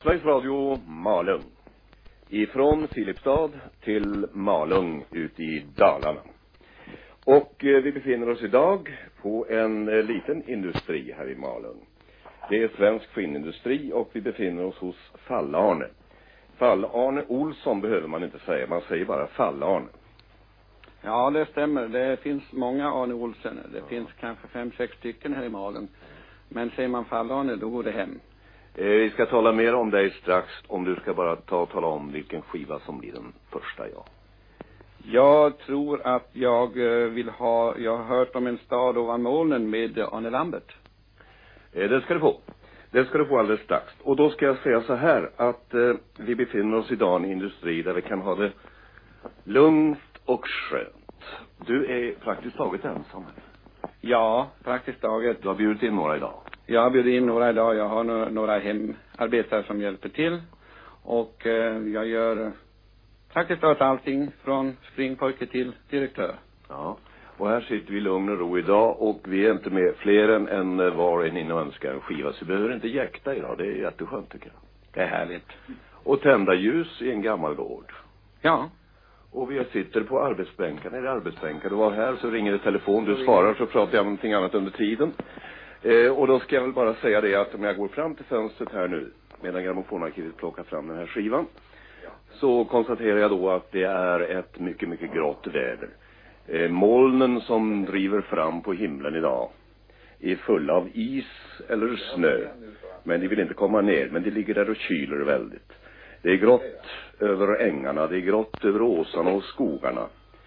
Sveriges Radio Malung. Ifrån Filipstad till Malung ut i Dalarna. Och vi befinner oss idag på en liten industri här i Malung. Det är svensk skinnindustri och vi befinner oss hos Fall-Arne. Fall-Arne Olsson behöver man inte säga, man säger bara Fall-Arne. Ja, det stämmer. Det finns många Arne Olsen. Det finns kanske 5-6 stycken här i Malung. Men säger man Fall-Arne, då går det hem. Vi ska tala mer om dig strax, om du ska bara tala om vilken skiva som blir den första, ja. Jag tror att jag har hört om en stad ovan molnen med Arne Lambert. Det ska du få. Det ska du få alldeles strax. Och då ska jag säga så här att vi befinner oss idag i en industri där vi kan ha det lugnt och skönt. Du är praktiskt taget ensam här. Ja, praktiskt taget. Du har bjudit in några idag. Jag har bjudit in några idag. Jag har några hemarbetare som hjälper till. Och jag gör praktiskt taget allting från springpojke till direktör. Ja, och här sitter vi i lugn och ro idag och vi är inte med fler än var en inne och önskar en skiva. Så vi behöver inte jäkta idag, det är jätteskönt tycker jag. Det är härligt. Och tända ljus i en gammal gård. Ja. Och vi sitter på arbetsbänken, är det arbetsbänkar? Du var här så ringer det telefon, du svarar så pratar jag om någonting annat under tiden. Och då ska jag väl bara säga det att om jag går fram till fönstret här nu, medan grammofonarkivet plockar fram den här skivan, så konstaterar jag då att det är ett mycket, mycket grått väder. Molnen som driver fram på himlen idag är fulla av is eller snö. Men de vill inte komma ner, men de ligger där och kyler väldigt. Det är grått över ängarna, det är grått över åsarna och skogarna.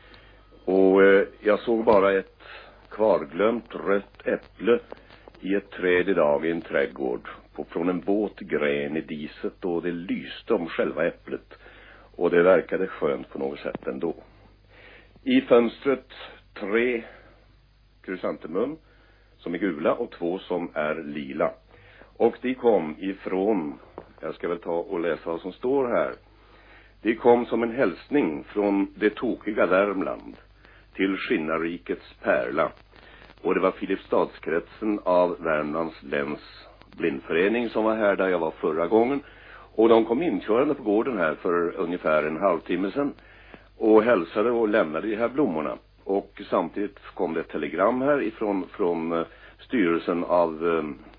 Och jag såg bara ett kvarglömt rött äpple i ett träd idag i en trädgård. Från en våt gren i diset och det lyste om själva äpplet. Och det verkade skönt på något sätt ändå. I fönstret 3 krysantemum som är gula och 2 som är lila. Och de kom ifrån, jag ska väl ta och läsa vad som står här. De kom som en hälsning från det tokiga Värmland till Skinnarikets pärla. Och det var Filipstadskretsen av Värmlands läns blindförening som var här där jag var förra gången. Och de kom inkörande på gården här för ungefär en halvtimme sedan. Och hälsade och lämnade de här blommorna. Och samtidigt kom det ett telegram här från styrelsen av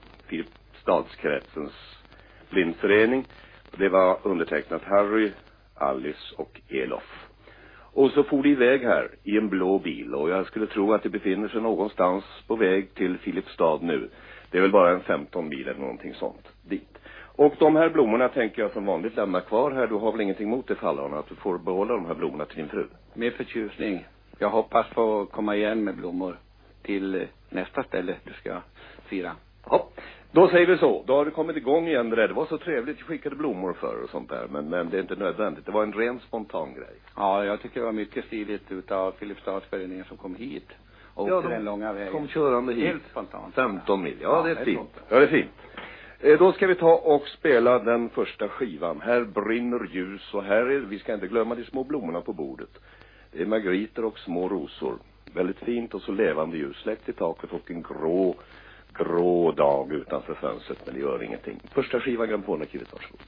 Filipstadskretsens blindförening. Det var undertecknat Harry, Alice och Elof. Och så for de iväg här i en blå bil. Och jag skulle tro att det befinner sig någonstans på väg till Filipstad nu. Det är väl bara en 15 mil eller någonting sånt dit. Och de här blommorna tänker jag som vanligt lämna kvar här. Du har väl ingenting emot det Fall-Arne att du får behålla de här blommorna till din fru? Med förtjusning. Jag hoppas få komma igen med blommor till nästa ställe du ska fira. Ja, då säger vi så. Då har du kommit igång igen det där. Det var så trevligt, jag skickade blommor för och sånt där. Men det är inte nödvändigt. Det var en ren spontan grej. Ja, jag tycker det var mycket stiligt utav Filipstadsföreningen som kom hit. Och ja, den långa vägen. Kom körande hit. Helt spontant. 15 mil. Ja, det är fint. Ja, det är fint. Då ska vi ta och spela den första skivan. Här brinner ljus och här är, vi ska inte glömma de små blommorna på bordet. Det är margariter och små rosor. Väldigt fint och så levande ljus. Släckt i taket och en grå dag utanför fönstret, men det gör ingenting. Första skivan grammofonarkivet, varsågod.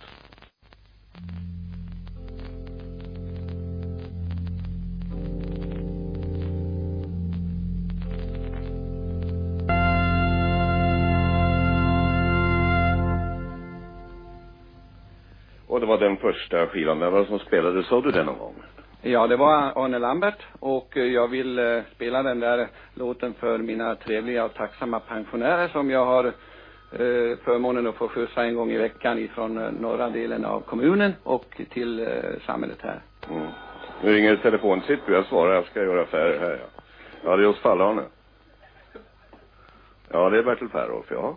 Och det var den första skivan. Vem var det som spelade? Såg du den någon gång? Ja, det var Arne Lambert och jag vill spela den där låten för mina trevliga och tacksamma pensionärer som jag har förmånen att få skjutsa en gång i veckan ifrån norra delen av kommunen och till samhället här. Mm. Nu ringer telefonen, sitt jag svarar, jag ska göra affärer här. Ja, det är hos Fall-Arne. Ja, det är Bertil Perhoff, ja.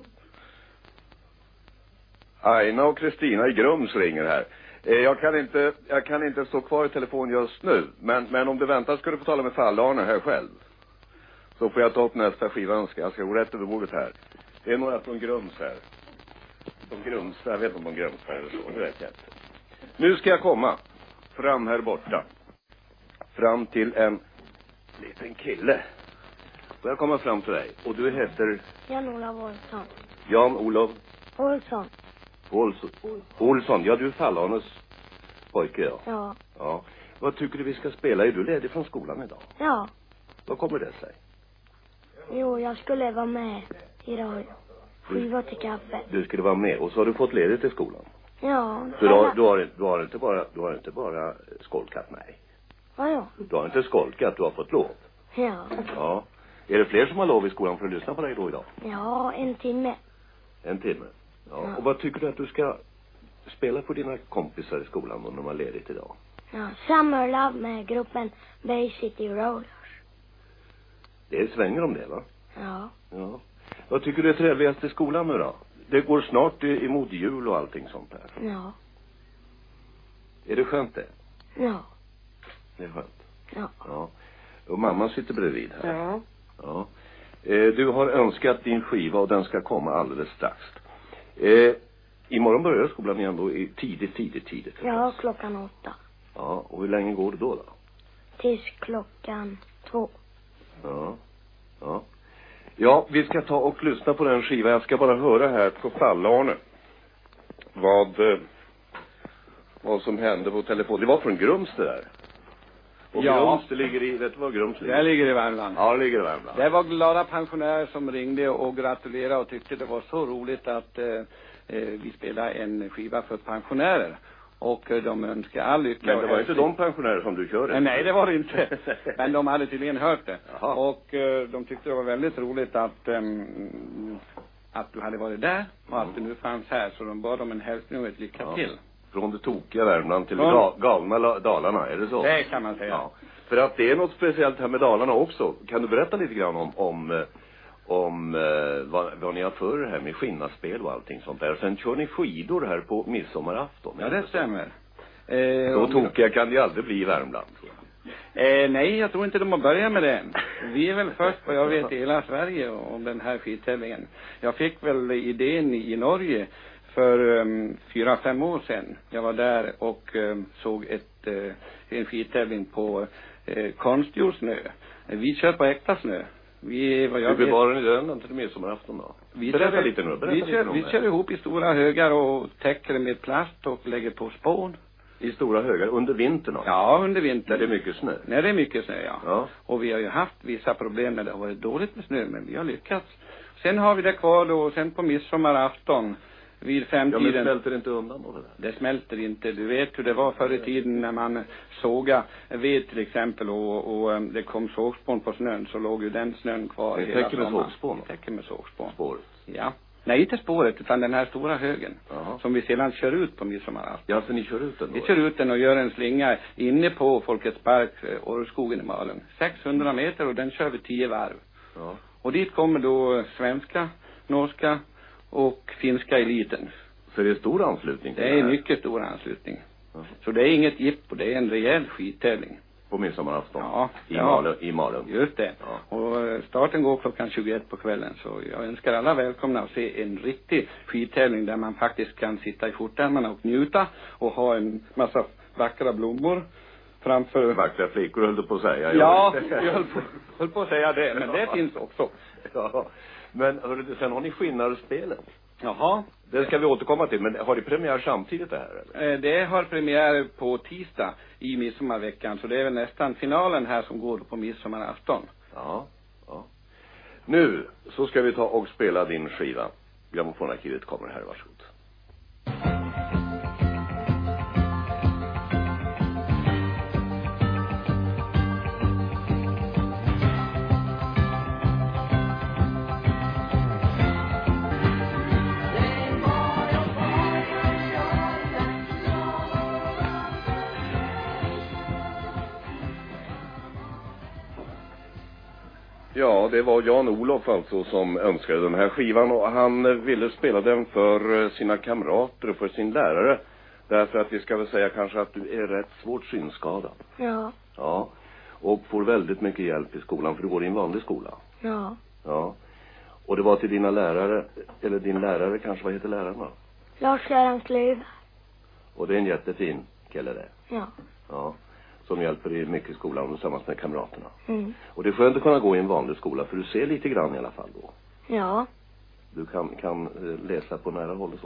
Aina och Kristina i Grums ringer här. Jag kan inte stå kvar i telefon just nu. Men om du väntar ska du få tala med Fall-Arne här själv. Så får jag ta upp nästa skiva. Jag ska gå rätt över bordet här. Det är några från Grums här. De Grums, jag vet inte om de Grums här eller så. Det vet jag inte. Nu ska jag komma fram här borta. Fram till en liten kille. Får jag komma fram till dig? Och du heter? Jan-Olof Olsson. Jan-Olof? Olsson. Olsson, ja, du är Fallarnes pojke, ja. Ja. Ja. Vad tycker du vi ska spela? Är du ledig från skolan idag? Ja. Vad kommer det sig? Jo, jag skulle vara med i radio. Skiva till kaffe. Du skulle vara med och så har du fått ledigt i skolan. Ja. Så du har inte bara skolkat, nej. Vadå? Du har inte skolkat, du har fått lov. Ja. Ja. Är det fler som har lov i skolan för att lyssna på dig då idag? Ja, en timme. En timme. Ja. Och vad tycker du att du ska spela för dina kompisar i skolan när de har ledigt idag? Ja, Summer Love med gruppen Bay City Rollers. Det svänger om det, va? Ja. Ja. Vad tycker du är trevligast i skolan nu då? Det går snart emot jul och allting sånt där. Ja. Är det skönt det? Ja. Det är skönt. Ja. Ja. Och mamma sitter bredvid här. Ja. Ja. Du har önskat din skiva och den ska komma alldeles strax. Imorgon börjar skolan igen då i tidigt. Ja, 8:00. Ja, och hur länge går det då? Tills 2:00. Ja. Ja. Ja, vi ska ta och lyssna på den skivan. Jag ska bara höra här på Fallarne vad som hände på telefon. Det var från Grums det där. Och Ja. Grums, det ligger i, vet du var Grums ligger? Det ligger i Värmland. Ja, det ligger i Värmland. Det var glada pensionärer som ringde och gratulerade och tyckte det var så roligt att vi spelade en skiva för pensionärer. Och de önskar all lycka. Men det var inte de pensionärer som du körde? Nej, det var det inte. Men de hade tydligen hört det. Jaha. Och de tyckte det var väldigt roligt att du hade varit där och att du nu fanns här. Så de bad om en hälsning och ett lycka till. Från det tokiga Värmland till galna Dalarna, är det så? Det kan man säga. Ja. För att det är något speciellt här med Dalarna också. Kan du berätta lite grann om vad ni har för här med skinnarspel och allting sånt där. Sen kör ni skidor här på midsommarafton. Ja, det stämmer. Då tokiga kan det aldrig bli i Värmland. Nej, jag tror inte de har börjat med det. Vi är väl först vad jag vet i hela Sverige om den här skidtävlingen. Jag fick väl idén i Norge för 4-5 år sedan. Jag var där och såg en skidtävling på konstgjord snö. Vi kör på äkta snö. Hur bevarar ni den till midsommarafton då? Berätta lite nu. Vi kör ihop i stora högar och täcker med plast och lägger på spån. I stora högar under vintern också? Ja, under vintern. När det är mycket snö? När det är mycket snö, ja. Ja. Och vi har ju haft vissa problem när det har varit dåligt med snö, men vi har lyckats. Sen har vi det kvar då, och sen på midsommarafton vid 5-tiden. Ja, men smälter det inte undan då det där? Det smälter inte. Du vet hur det var förr i tiden när man såga ved till exempel och det kom sågspån på snön, så låg ju den snön kvar det hela täcker med sommaren. sågspån? Det täcker med sågspån. Spåret? Ja. Nej, inte spåret, utan den här stora högen. Aha. Som vi sedan kör ut på midsommarafton. Ja, så ni kör ut den då? Vi kör ut den och gör en slinga inne på Folkets park, Årskogen i Malen. 600 meter och den kör vi 10 varv. Ja. Och dit kommer då svenska, norska och finska eliten. Så det är stor anslutning till det är mycket stor anslutning. Ja. Så det är inget jippo, det är en rejäl skidtävling. På midsommarafton? Ja. I Malen? Just det. Ja. Och starten går 21 på kvällen. Så jag önskar alla välkomna att se en riktig skidtävling där man faktiskt kan sitta i skjortärmarna och njuta och ha en massa vackra blommor framför. Vackra flickor höll du på att säga. Ja, jag höll på att säga det, men det finns också. Ja. Men hörru, sen har ni skinnarspelen. Jaha. Det ska vi återkomma till, men har det premiär samtidigt det här eller? Det har premiär på tisdag i midsommarveckan, så det är väl nästan finalen här som går på midsommarafton. Ja, ja. Nu så ska vi ta och spela din skiva. Grammofonarkivet kommer här, varsågod. Ja, det var Jan-Olof alltså som önskade den här skivan och han ville spela den för sina kamrater och för sin lärare. Därför att vi ska väl säga kanske att du är rätt svårt synskadad. Ja. Ja, och får väldigt mycket hjälp i skolan för du går i en vanlig skola. Ja. Ja, och det var till dina lärare, eller din lärare kanske, vad heter läraren då? Lars-Göran Klöver. Och det är en jättefin kille det. Ja. Ja. Som hjälper dig mycket i skolan tillsammans med kamraterna. Mm. Och det är skönt att kunna gå i en vanlig skola för du ser lite grann i alla fall då. Ja. Du kan läsa på nära håll och så.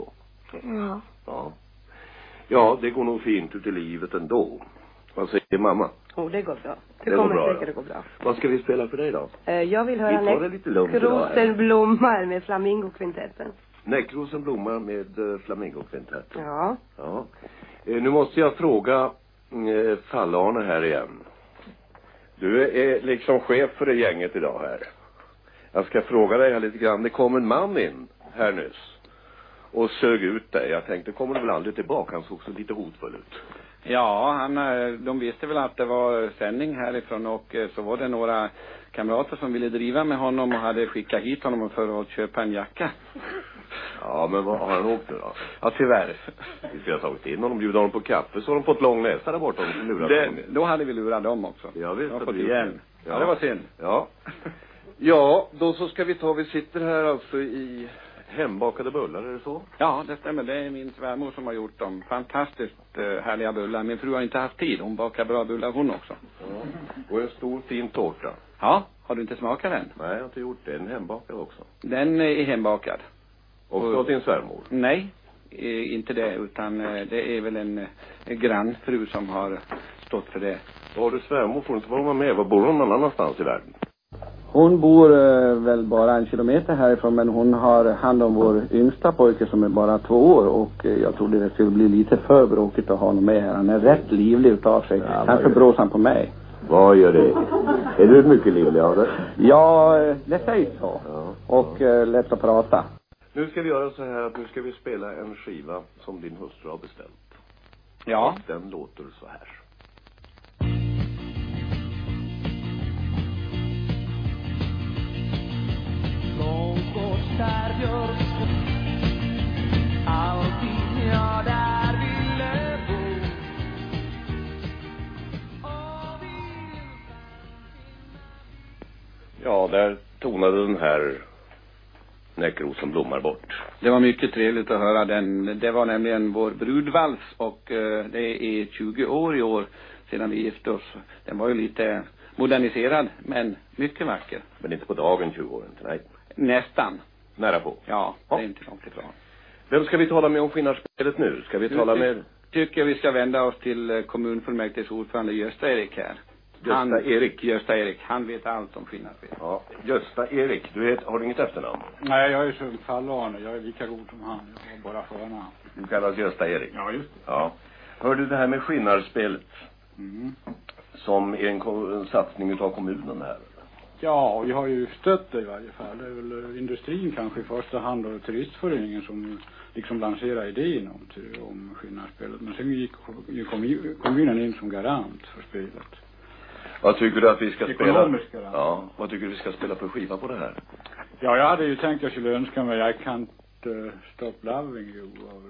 Ja. Ja. Ja, det går nog fint ut i livet ändå. Vad säger mamma? Det går bra. Det går kommer bra, säkert att gå bra. Vad ska vi spela för dig då? Jag vill höra Vi tar det lite lugnt idag här. Näckrosenblommar med Flamingokvintetten. Näckrosenblommar med Flamingokvintetten. Ja. Ja. Nu måste jag fråga Fall-Arne här igen. Du är liksom chef för det gänget idag här. Jag ska fråga dig här lite grann. Det kom en man in här nyss och sög ut dig. Jag tänkte, kommer du väl aldrig tillbaka? Han såg så lite hotfull ut. Ja, de visste väl att det var sändning härifrån och så var det några kamrater som ville driva med honom och hade skickat hit honom för att köpa en jacka. Ja, men vad har han åkt nu då? Ja, tyvärr. Vi skulle ha tagit in honom, bjuda honom på kaffe, så har de fått lång näsa där borta. Då hade vi lurat dem också. Ja, visst. Jag har fått igen. Ja, det var synd. Ja. Ja, då så ska vi sitter här alltså i hembakade bullar, är det så? Ja, det stämmer. Det är min svärmor som har gjort dem. Fantastiskt härliga bullar. Min fru har inte haft tid. Hon bakar bra bullar hon också. Ja. Och en stor fin tårta. Ja, har du inte smakat den? Nej, jag har inte gjort det. En hembakad också. Den är hembakad. Och din svärmor? Nej, inte det. Utan det är väl en grannfru som har stått för det. Har du svärmor? Får inte vara med? Var bor hon någon annanstans i världen? Hon bor väl bara 1 kilometer härifrån, men hon har hand om vår yngsta pojke som är bara 2 år och jag trodde det skulle bli lite för bråkigt att ha honom med här. Han är rätt livlig utav sig. Ja, kanske brås han på mig. Vad gör det? Är du mycket livlig av det? Ja, det sägs så. Ja. Och lätt att prata. Nu ska vi göra så här att nu ska vi spela en skiva som din hustru har beställt. Ja. Och den låter så här. Långt bort där björk, alltid jag där ville bo. Ja, där tonade den här Näckrosenblommar bort. Det var mycket trevligt att höra den. Det var nämligen vår brudvals och det är 20 år i år sedan vi gifte oss. Den var ju lite moderniserad, men mycket vacker. Men inte på dagen 20 år, inte, nej. Nästan. Nära på. Ja, det är inte långt ifrån. Vem ska vi tala med om Skinnarspelet nu? Ska vi tala med... Tycker vi ska vända oss till kommunfullmäktiges ordförande Gösta Erik här. Gösta Erik, han vet allt om Skinnarspel. Ja, Gösta Erik, har du inget efternamn? Nej, jag är som Fall-Arne. Jag är lika god som han. Jag har bara förnamn. Du kallas Gösta Erik? Ja, just det. Ja. Hör du det här med Skinnarspelet? Som är en satsning utav kommunen här? Ja, vi har ju stött det i varje fall. Det är väl industrin kanske i första hand och turistföreningen som liksom lanserar idén om Skinnarspellet. Men sen gick ju kommunen in som garant för spelet. Vad tycker du att vi ska spela? Ekonomisk garant. Ja, vad tycker du vi ska spela för skiva på det här? Ja, jag hade ju tänkt jag skulle önska mig I Can't Stop Loving You av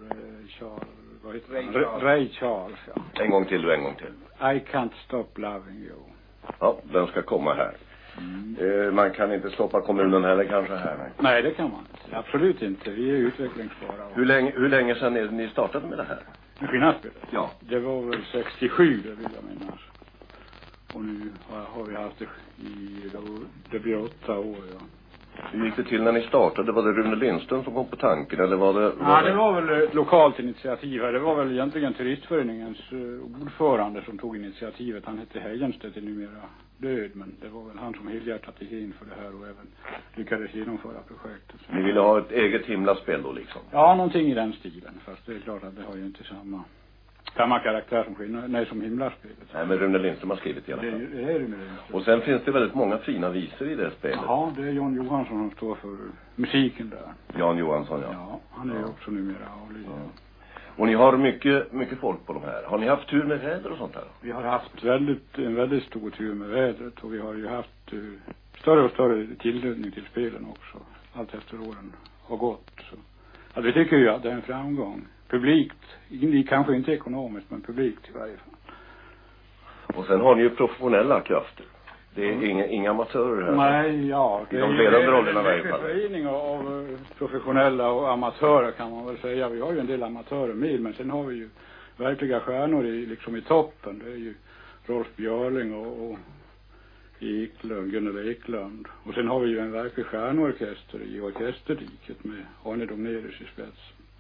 Ray Charles, ja. En gång till. I Can't Stop Loving You. Ja, den ska komma här. Man kan inte stoppa kommunen heller kanske här. Nej, det kan man inte. Absolut inte. Vi är utvecklingsbara. Hur länge sedan är det ni startade med det här? Skinnarspellet? Ja. Det var väl 67, det vill jag minnas. Och nu har vi haft det det blir 8 år, ja. Hur gick det till när ni startade? Var det Rune Lindström som kom på tanken eller var det... Ja, det var väl ett lokalt initiativ här. Det var väl egentligen turistföreningens ordförande som tog initiativet. Han hette Hejenstedt, är numera död, men det var väl han som helhjärtat gick in för det här och även lyckades genomföra projektet. Ni ville ha ett eget himlaspel då liksom? Ja, någonting i den stilen. Fast det är klart att det har ju inte samma karaktär som himlaspelet. Nej, men Rune Lindström har skrivit i alla fall. Det är Rune Lindström. Och sen finns det väldigt många fina visor i det spelet. Ja, det är Jan Johansson som står för musiken där. Jan Johansson, ja. Ja, han är ju också numera avliden. Ja. Och ni har mycket folk på de här. Har ni haft tur med väder och sånt här? Vi har haft en väldigt stor tur med vädret och vi har ju haft större och större tilldelning till spelen också. Allt efter åren har gått. Så. Att vi tycker ju att det är en framgång. Publikt, kanske inte ekonomiskt, men publikt i varje fall. Och sen har ni ju professionella krafter. Det är inga amatörer här. Nej, ja. I de ledande rollerna i varje fall. Det är en förening av professionella och amatörer kan man väl säga. Vi har ju en del amatörer med, men sen har vi ju verkliga stjärnor liksom i toppen. Det är ju Rolf Björling och Gunnar Eklund. Och sen har vi ju en verklig stjärnorkester i orkesterdiket med Arne Domnerius i spetsen.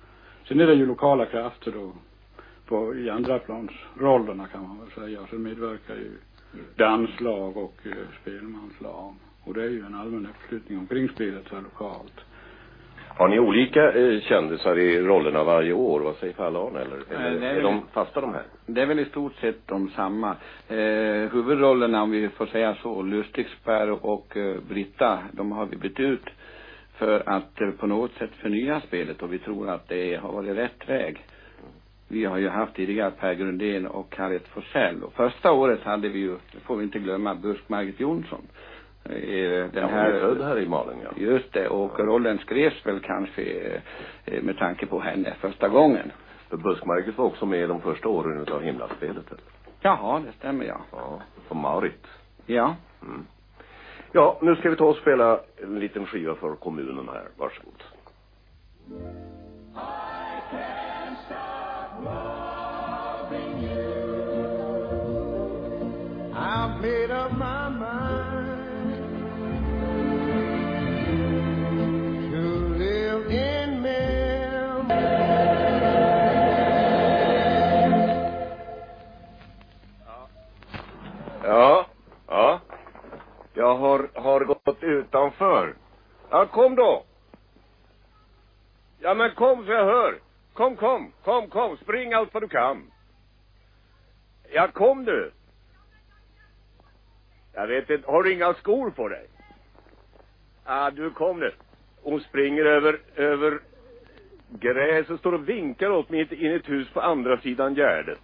Sen är det ju lokala krafter då i andra plans rollerna kan man väl säga. Så medverkar ju danslag och spelmanslag. Och det är ju en allmän uppslutning omkring spelet här lokalt. Har ni olika kändisar i rollerna varje år? Vad säger Fall-Arne? Eller är de fasta de här? Det är väl i stort sett de samma. Huvudrollerna, om vi får säga så, Lustigsberg och Britta, de har vi bytt ut för att på något sätt förnya spelet, och vi tror att det har varit rätt väg. Vi har ju haft tidigare Per Grundén och Harriet Forsell, och första året hade vi ju, det får vi inte glömma, Busk-Margit Jonsson. Den här i Malung, ja. Just det, och rollen skrevs väl kanske med tanke på henne första gången. För Busk-Margit var också med i de första åren av himlaspelet. Eller? Jaha, det stämmer, ja. Ja, och Marit. Ja. Mm. Ja, nu ska vi ta och spela en liten skiva för kommunen här. Varsågod. I can't stop loving you. I've made up my mind to live in memory. Ja. Jag har gått utanför. Ja, kom då. Ja, men kom så jag hör. Kom. Spring allt vad du kan. Ja, kom du. Jag vet inte, har du inga skor på dig? Ja, du kom nu. Hon springer över gräs och står och vinkar åt mig in i ett hus på andra sidan gärdet.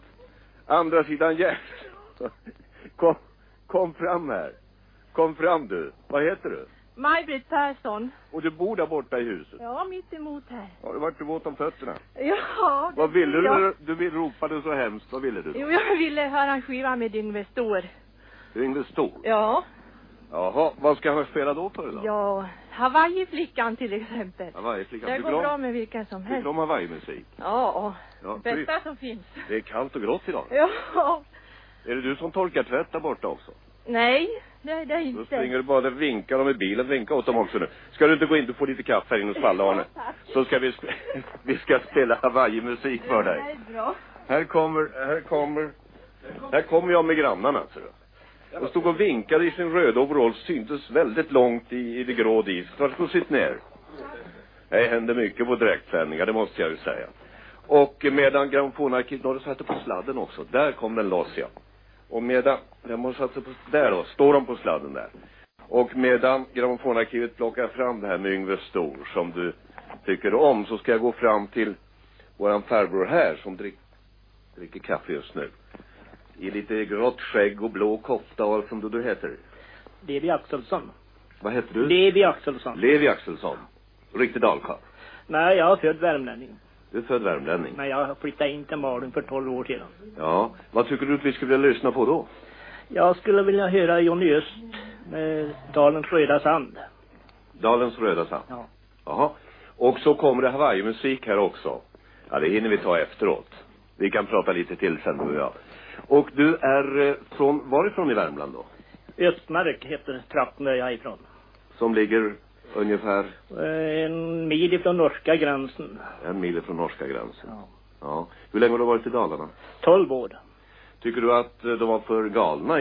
Kom fram här. Kom fram du. Vad heter du? Maj-Britt Persson. Och du bor där borta i huset? Ja, mitt emot här. Har du varit våt om fötterna? Ja. Vad ville du? Du ropade så hemskt. Vad ville du då? Jo, jag ville höra en skiva med Yngve Stor. Yngve Stor? Ja. Jaha, vad ska jag spela då för då? Ja, Hawaii-flickan till exempel. Hawaii-flickan. Det går bra med vilken som helst. Tycker om Hawaii-musik? Ja, ja, bästa som finns. Det är kallt och grått idag. Ja. Är det du som torkar tvätt där borta också? Nej, det är inte. Då springer du bara och vinkar dem i bilen. Vinka åt dem också nu. Ska du inte gå in och få lite kaffe här inne hos Fall-Arne? Så ska vi ska spela Hawaii-musik för dig. Det är bra. Här kommer jag med grannarna, alltså. De stod och vinkade i sin röda overall, syntes väldigt långt i det grå dis. Varsågod, sitt ner. Det händer mycket på direktsändningar, det måste jag ju säga. Och medan grammofonarkivet, har du satt på sladden också. Där kom den loss, ja. Och medan, jag måste satsa på, där då, står de på sladden där. Och medan grammofonarkivet plockar fram det här med Yngve Stor som du tycker om, så ska jag gå fram till våran farbror här som dricker kaffe just nu. I lite grått skägg och blå kofta och allt som du heter. Levi Axelsson. Vad heter du? Levi Axelsson. Levi Axelsson. Riktigt dalkarl. Nej, jag är född värmlänning. Du är född värmlänning? Men jag flyttade in till Malung för 12 år sedan. Ja, vad tycker du att vi skulle vilja lyssna på då? Jag skulle vilja höra Johnny Öst med Dalens röda sand. Dalens röda sand? Ja. Jaha. Och så kommer det Hawaii-musik här också. Ja, det hinner vi ta efteråt. Vi kan prata lite till sen du och jag. Och du är varifrån i Värmland då? Östmark heter trakten där jag är ifrån. Som ligger ungefär? 1 mil ifrån norska gränsen. 1 mil ifrån norska gränsen? Ja. Ja. Hur länge har du varit i Dalarna? 12 år. Tycker du att de var för galna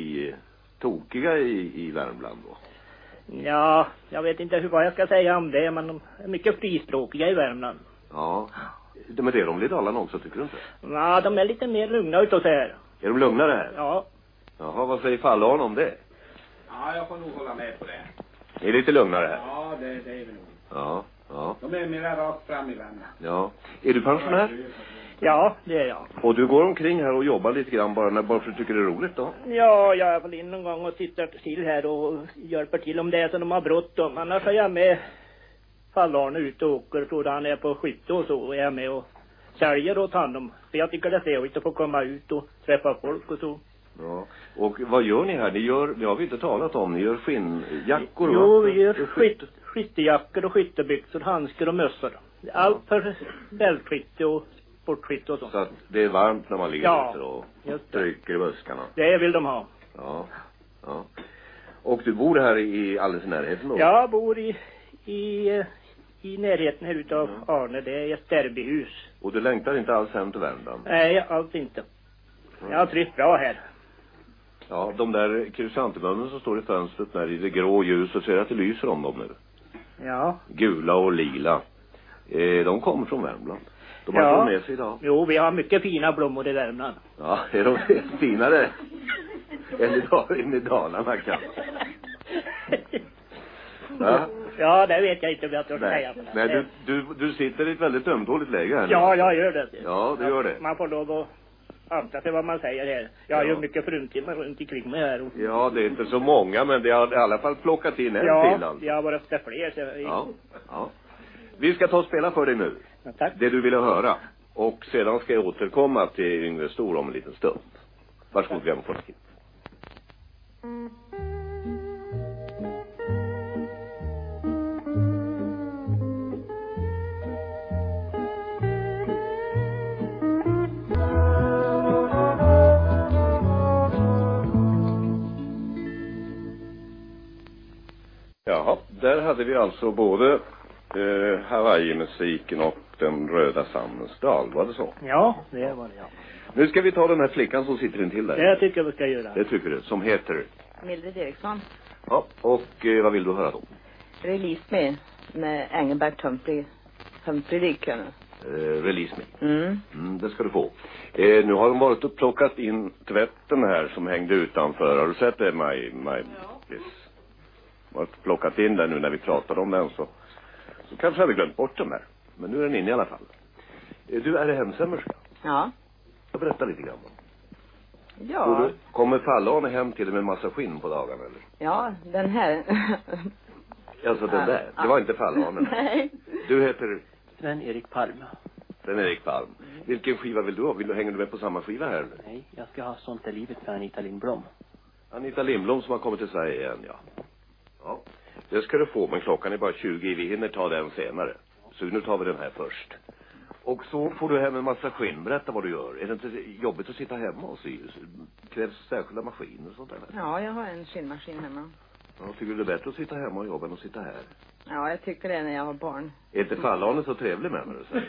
tokiga i Värmland då? Ja, jag vet inte vad jag ska säga om det, men de är mycket frispråkiga i Värmland. Ja. Men det är de i Dalarna också, tycker du inte? Ja, de är lite mer lugna utav sig här. Är de lugnare här? Ja. Jaha, vad säger Fall-Arne om det? Ja, jag får nog hålla med på det. Är lite lugnare här? Ja, det är vi nog. Ja. De är mera rakt fram i Värmland. Ja. Är du pensionär? Ja, det är jag. Och du går omkring här och jobbar lite grann bara för att du tycker det är roligt då? Ja, jag är väl in någon gång och tittar till här och hjälper till om det är så de har bråttom. Annars är jag med Fall-Arne ut och åker, tror han är på skytte och så, och är med och säljer åt honom. För jag tycker det är trevligt att få komma ut och träffa folk och så. Ja. Och vad gör ni här? Det har vi inte talat om. Ni gör skinnjackor, Jo, vi gör skyttejackor och skyttebyxor, handskar och mössor. Allt för bältskytte och sportskytte och sånt. Så att det är varmt när man ligger ute och trycker i buskarna. Det vill de ha. Ja. Och du bor här i alldeles närheten då? Jag bor i i närheten här utav Arne. Det är ett derbyhus. Och du längtar inte alls hem till Värmland? Nej, alls inte. Jag har trivts bra här. Ja, de där krysantemummen som står i fönstret där i det grå ljuset, ser att det lyser om dem nu. Ja. Gula och lila. De kommer från Värmland. De har Ja. fått med sig idag. Jo, vi har mycket fina blommor i Värmland. Ja, är de finare än i Dalarna kanske? Ja. Ja, det vet jag inte om jag törs säga. Nej, du sitter i ett väldigt ömtåligt läge här. Ja, jag gör det. Ja, du gör det. Man får lov att akta sig vad man säger här. Jag har ju mycket fruntimmer runt omkring mig här. Ja, det är inte så många, men det har i alla fall plockat in en till. Ja, jag har varit efter fler. Så Ja. Vi ska ta och spela för dig nu. Ja, tack. Det du ville höra. Och sedan ska jag återkomma till Yngve Stor om en liten stund. Varsågod, grammofonen. Jaha, där hade vi alltså både Hawaii-musiken och den röda sandens dal, var det så? Ja, det var det, ja. Nu ska vi ta den här flickan som sitter intill där. Det tycker jag vi ska göra. Det tycker du, som heter? Mildred Eriksson. Ja, och vad vill du höra då? Release Me med Engelbert Humphrey Rikön. Release Me. Det ska du få. Nu har de varit och plockat in tvätten här som hängde utanför. Har du sett det, Maj? Yes. Har plockat in den nu när vi pratade om den så kanske hade glömt bort den där. Men nu är den inne i alla fall. Du är hemsömmerska. Ja. Jag berättar lite grann. Ja. Och du kommer Fallane hem till dig med en massa skinn på dagarna eller? Ja, den här. Alltså den där. Det var inte Fallane. Nej. Du heter? Sven-Erik Palm. Sven-Erik Palm. Vilken skiva vill du ha? Hänger du med på samma skiva här? Nej, jag ska ha Sånt är livet för Anita Lindblom. Anita Lindblom som har kommit till Sverige igen, ja. Ja, det ska du få, men klockan är bara 20. Vi hinner ta den senare. Så nu tar vi den här först. Och så får du hem en massa skinn. Berätta vad du gör. Är det inte jobbigt att sitta hemma och sy? Krävs särskilda maskiner och sånt där? Ja, jag har en skinnmaskin hemma. Ja, tycker du det är bättre att sitta hemma och jobba än att sitta här? Ja, jag tycker det när jag har barn. Är inte Fallane så trevlig med mig, så?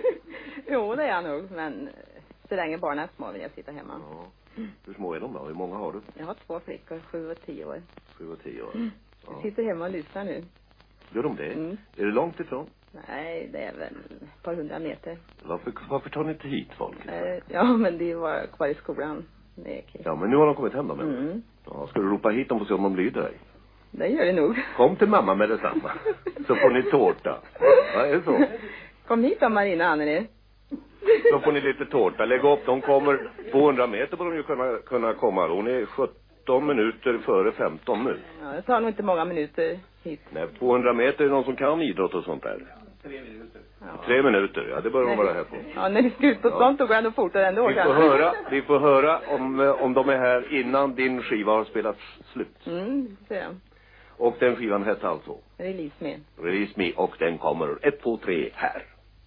Jo, det är jag nog, men så länge barnen är små vill jag sitta hemma. Ja. Hur små är de då? Hur många har du? Jag har 2 flickor, 7 och 10 år. 7 och 10 år. Ja. Jag sitter hemma och lyssnar nu. Gör de det? Är det långt ifrån? Nej, det är väl ett par 100 meter. Varför tar ni inte hit folk? Ja, men det var kvar i skolan. Det är okej. Ja, men nu har de kommit hem då med. Ja, ska du ropa hit dem och se om de lyder dig? Det gör det nog. Kom till mamma med detsamma. Så får ni tårta. Ja, är det så? Kom hit då, Marina Anneli. Då får ni lite tårta. Lägg upp. De kommer 200 meter på de ju kunna komma. Hon är 17 minuter före 15 nu. Ja, det tar nog inte många minuter hit. Nej, 200 meter är någon som kan idrott och sånt där. 3 minuter. Ja. 3 minuter, ja, det bör de vara här på. Ja, när vi ska ut på sånt då går jag nog fortare ändå. Vi får höra om de är här innan din skiva har spelats slut. ser jag. Och den skivan hette alltså? Release Me. Release Me, och den kommer 1, 2, 3 här.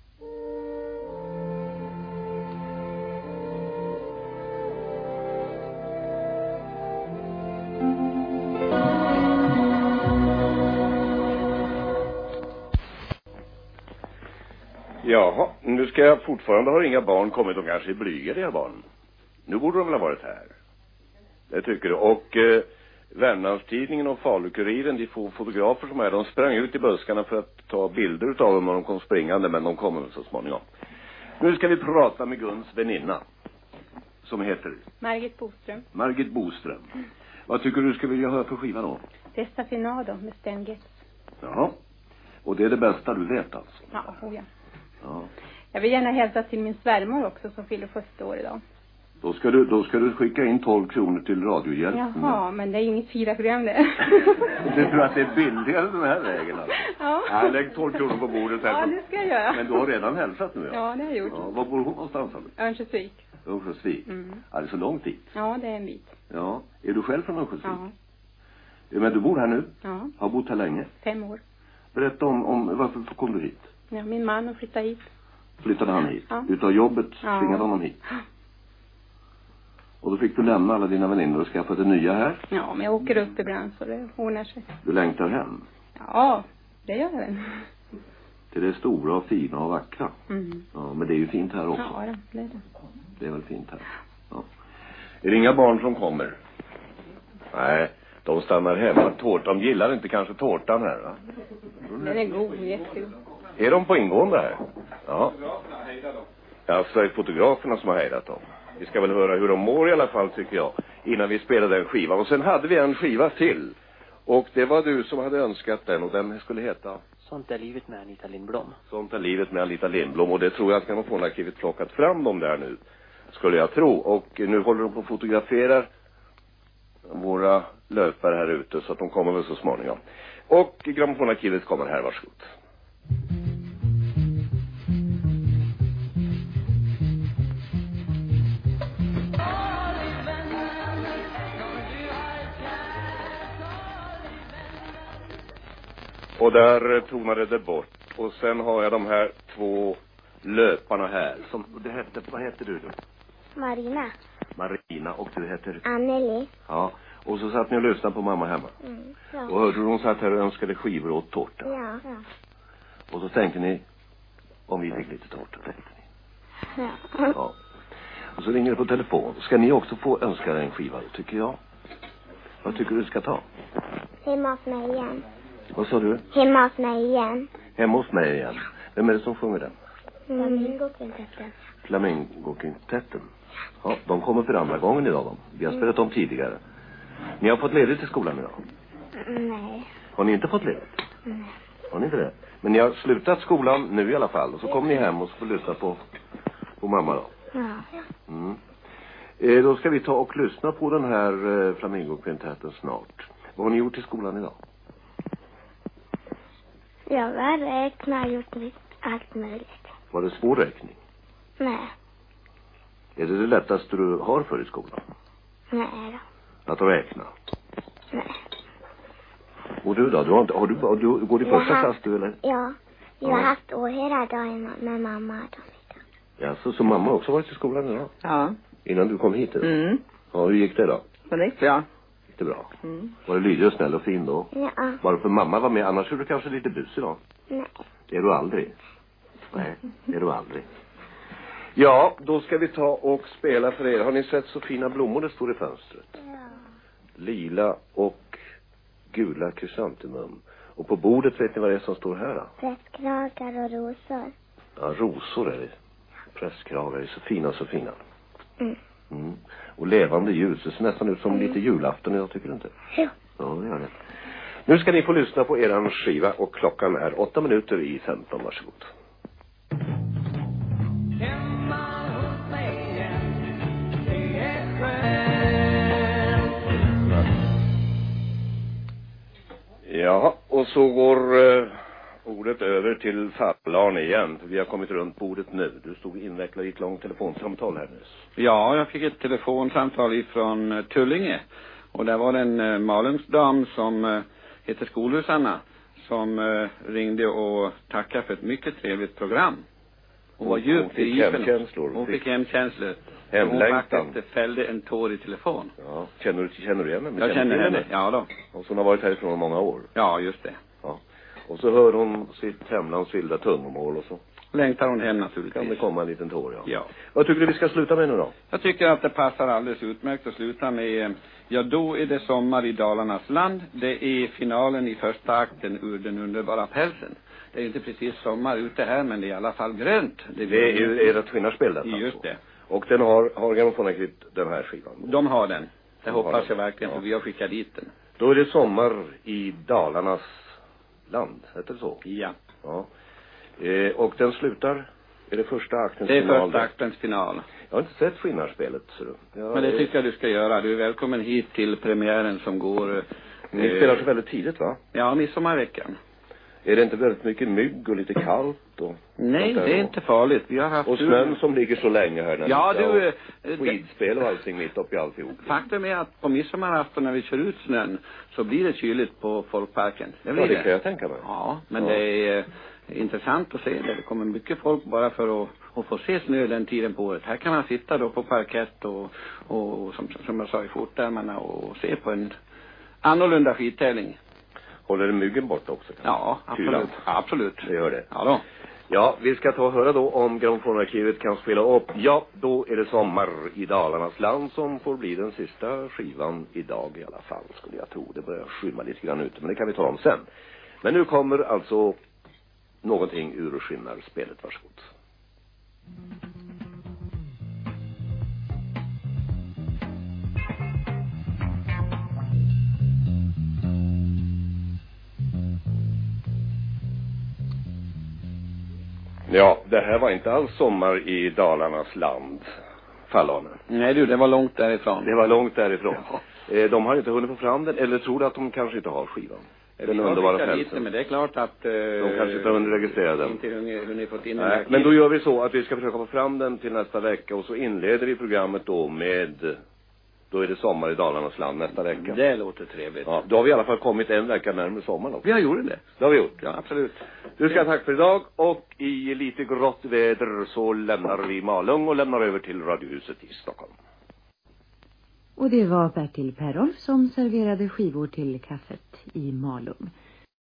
Jaha, nu ska jag fortfarande ha inga barn kommit. De kanske är blyga, de här barnen. Nu borde de väl ha varit här. Det tycker du. Och Värmlandstidningen och Falukuriren, de får fotografer som är. De sprang ut i buskarna för att ta bilder utav dem när de kom springande, men de kommer så småningom. Nu ska vi prata med Guns väninna. Som heter? Margit Boström. Margit Boström. Vad tycker du ska vilja höra för skiva då? Desafinado med Stan Getz. Jaha. Och det är det bästa du vet alltså? Ja, ja. Ja. Jag vill gärna hälsa till min svärmor också som fyller 70 år idag. Då ska du skicka in 12 kronor till Radiohjälp. Jaha, men det är inget 4-program det. Du tror att det är billigare den här vägen alltså? Ja. Ja, lägg 12 kronor på bordet här. Ja, det ska jag göra. Men du har redan hälsat nu, ja? Ja, det har jag gjort. Ja, var bor hon någonstans? Örnsköldsvik. Örnsköldsvik? Ja, det är så långt dit. Ja, det är en bit. Ja, är du själv från Örnsköldsvik? Ja. Men du bor här nu? Ja. Har bott här länge? 5 år. Berätta om varför kom du hit? Ja, min man har flyttat hit. Flyttade han hit? Ja. Utav jobbet tvingade honom hit? Och då fick du lämna alla dina vänner och skaffa det nya här? Ja, men jag åker upp ibland så det ordnar sig. Du längtar hem? Ja, det gör jag. Till det stora och fina och vackra. Ja, men det är ju fint här också. Ja, det är det. Det är väl fint här. Ja. Är det inga barn som kommer? Nej, de stannar hemma. De gillar inte kanske tårtan här, va? Den är god, jättegod. Är de på ingående här? Ja. Ja, så är det fotograferna som har hejdat dem. Vi ska väl höra hur de mår i alla fall, tycker jag, innan vi spelar den skivan. Och sen hade vi en skiva till. Och det var du som hade önskat den, och den skulle heta Sånt är livet med Anita Lindblom. Sånt är livet med Anita Lindblom. Och det tror jag att Grammofonarkivet plockat fram dem där nu, skulle jag tro. Och nu håller de på att fotografera våra löpare här ute, så att de kommer väl så småningom. Och Grammofonarkivet kommer här, varsågod. Och där tonade det bort. Och sen har jag de här två löparna här. Som det hette, vad heter du då? Marina, och du heter? Anneli. Ja, och så satt ni och lyssnade på mamma hemma. Ja. Och hörde du hon satt här och önskade skivor och tårta? Ja. Och så tänkte ni, om vi fick lite tårta, tänkte ni. Ja. Och så ringer det på telefon. Ska ni också få önska en skiva, tycker jag? Vad tycker du ska ta? Hemma hos mig igen. Vad sa du? Hemma hos mig igen. Hemma hos mig igen. Vem är det som sjunger den? Flamingokvintetten. Flamingokvintetten. Ja, de kommer för andra gången idag, de. Vi har spelat dem tidigare. Ni har fått ledigt i skolan idag? Nej. Har ni inte fått ledigt? Nej. Har ni inte det? Men ni har slutat skolan nu i alla fall. Och så kommer ni hem och så får lyssna på mamma då. Ja. Då ska vi ta och lyssna på den här Flamingokvintetten snart. Vad har ni gjort i skolan idag? Jag har räknat och gjort allt möjligt. Var det svår räkning? Nej. Är det lättaste du har för i skolan? Nej då. Att räkna? Nej. Och du då? Du går i första klass du eller? Ja. Jag har haft år hela dagen med mamma. Ja, så mamma också varit i skolan idag? Ja. Innan du kom hit? Mm. Ja, hur gick det då? Det gick bra. Gick det bra? Var det lydig och snäll och fin då? Ja. Bara för mamma var med, annars är du kanske lite bus idag? Nej. Det är du aldrig. Nej, det är du aldrig. Ja, då ska vi ta och spela för er. Har ni sett så fina blommor det står i fönstret? Ja. Lila och gula krysantemum. Och på bordet vet ni vad det är som står här då? Prästkragar och rosor. Ja, rosor är det. Prästkragar är så fina, så fina. Mm. Och levande ljus. Det ser nästan ut som lite julafton idag, tycker du inte? Ja. Ja, det gör det. Nu ska ni få lyssna på eran skiva och klockan är 8 minuter i 15. Varsågod. Ja, och så går ordet över till Fallarn igen. För vi har kommit runt bordet nu. Du stod invecklad i ett långt telefonsamtal här nyss. Ja, jag fick ett telefonsamtal ifrån Tullinge. Och där var en Malungsdam som heter Skolhusarna som ringde och tackade för ett mycket trevligt program. Hon var djupt i hemkänslor. Hon fick hemkänslor. Hemlängtan. Hon faktiskt fällde en tår i telefon. Ja, känner du igen henne? Jag känner henne, ja då. Och så hon har varit härifrån många år. Ja, just det. Ja. Och så hör hon sitt hemlands vilda tungomål och så. Längtar hon hem naturligtvis. Kan det komma en liten tår, ja. Ja. Vad tycker du vi ska sluta med nu då? Jag tycker att det passar alldeles utmärkt att sluta med Ja, då är det sommar i Dalarnas land. Det är finalen i första akten ur Den underbara pälsen. Det är inte precis sommar ute här, men det är i alla fall grönt. Det är ju ert skinnarspel detta. Just det. Och den har Grammofonarkivet den här skivan? De har den. Det hoppas jag verkligen, för vi har skickat dit den. Då är det sommar i Dalarnas land, heter det så? Ja. Ja. Och den slutar, är det första aktens final? Det är final första aktens final. Jag har inte sett skinnarspellet, så men det tycker jag du ska göra. Du är välkommen hit till premiären som går... Ni spelar så väldigt tidigt, va? Ja, midsommarveckan. Är det inte väldigt mycket mygg och lite kallt? Och nej, det är inte farligt. Vi har haft och snön som ligger så länge här. Ja, du... Skidspel och allting mitt upp i alltihop. Faktum är att på midsommarafton när vi kör ut snön så blir det kyligt på folkparken. Det blir det kan jag tänka mig. Ja, men det är intressant att se det. Det kommer mycket folk bara för att få se snö den tiden på året. Här kan man sitta då på parkett och som jag sa i fotärmarna och se på en annorlunda skidtävling. Håller det myggen bort också? Ja, absolut. Absolut. Det gör det. Ja då. Ja, vi ska ta och höra då om Grammofonarkivet kan spela upp. Ja, då är det Sommar i Dalarnas land som får bli den sista skivan idag i alla fall, skulle jag tro. Det börjar skymma lite grann ute, men det kan vi ta om sen. Men nu kommer alltså någonting ur Skinnarspelet. Varsågod. Ja, det här var inte alls Sommar i Dalarnas land, Fallane. Nej du, det var långt därifrån. Det var långt därifrån. Ja. De har inte hunnit få fram den, eller tror du att de kanske inte har skivan? Den underbara frälsen. Men det är klart att de kanske inte har hunnit registrera den. Inte hunnit fått in den. Men då gör vi så att vi ska försöka få fram den till nästa vecka, och så inleder vi programmet då med... Då är det Sommar i Dalarnas land nästa vecka. Det låter trevligt. Ja, då har vi i alla fall kommit en vecka närmare sommaren också. Vi har gjort det. Det har vi gjort. Ja, absolut. Du ska tack för idag, och i lite grått väder så lämnar vi Malung och lämnar över till Radiohuset i Stockholm. Och det var Bertil Perolf som serverade skivor till kaffet i Malung.